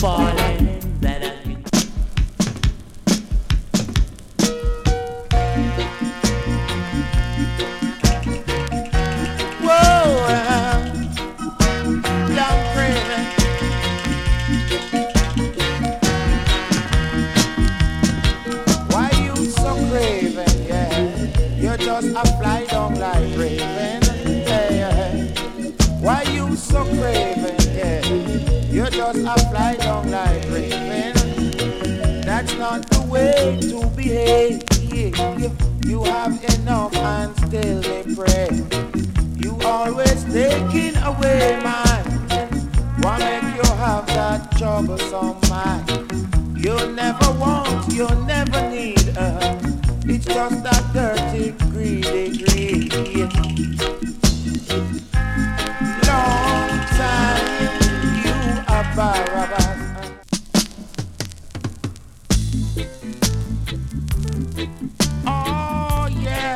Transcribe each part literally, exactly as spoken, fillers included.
falling that has been. Whoa, uh, long craving. Why you so craving? Yeah, you're just a fly down like raven. Why you so craving, yeah? You're just a fly down like raven. That's not the way to behave. You have enough and still they pray. You always taking away mine. Why make you have that troublesome mind? You never want, you never need uh, it's just that dirty greedy greed. Long time you are Barabbas. Oh yeah,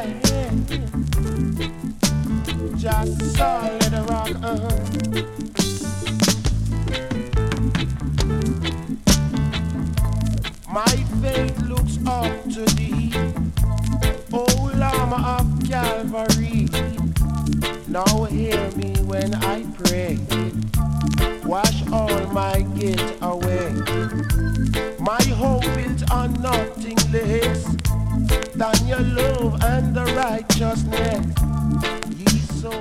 just solid rock. Uh-huh. My faith looks up to thee, O Lamb of Calvary. Now hear me when I pray. Wash all my guilt away. My hope built on nothing less than your love and the righteousness. Ye so.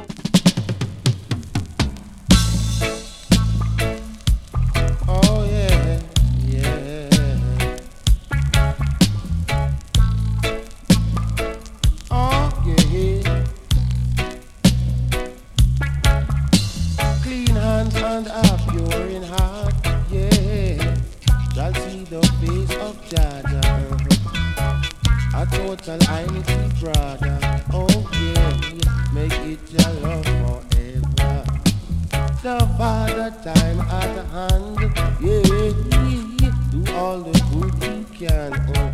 Oh yeah, yeah. Oh yeah. Clean hands and a pure in heart, yeah. Shall see the face of Jaja. A total honesty, brother. Oh yeah, make it your love forever. The Father time at hand, yeah. Do all the good you can. Uh-huh.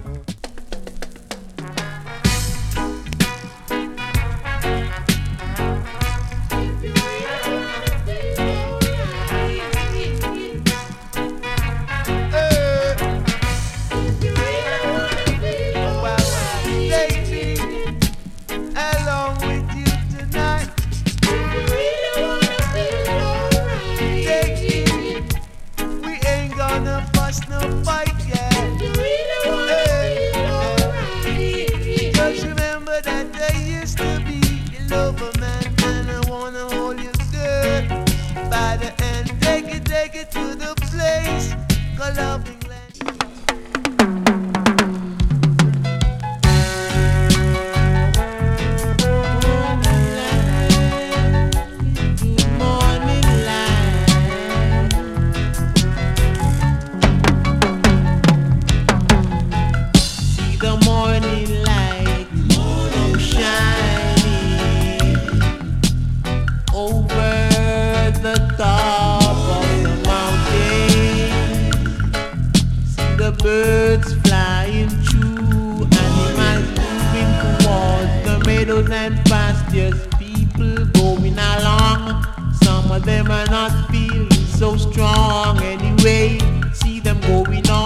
Them are not feeling so strong anyway. See them going on.